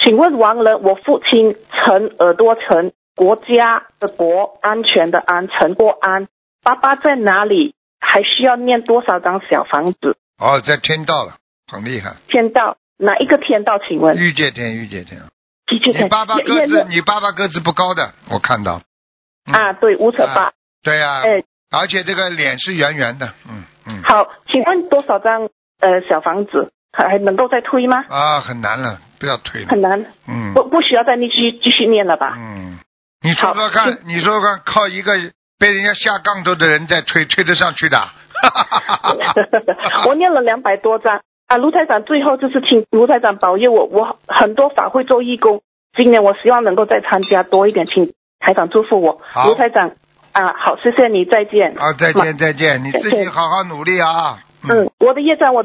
请问亡人，我父亲陈耳朵陈，国家的国，安全的安，陈过安。爸爸在哪里？还需要念多少张小房子？ 哦，在天道了，很厉害。 天道哪一个天道？请问？ 御界天，御界天。 你爸爸个子不高的，我看到。 啊，对，5'8". 对呀。而且这个脸是圆圆的。 好，请问多少张小房子还能够再推吗？ 啊，很难了，不要推了。 很难。不需要再继续念了吧？ 你说说看，靠一个被人家下杠头的人再推得上去的？ 我念了200多张啊，卢台长，最后就是请卢台长保佑我很多法会做义工，今年我希望能够再参加多一点，请台长祝福我。卢台长啊，好，谢谢你，再见。 好，再见，你自己好好努力啊。 我的业障我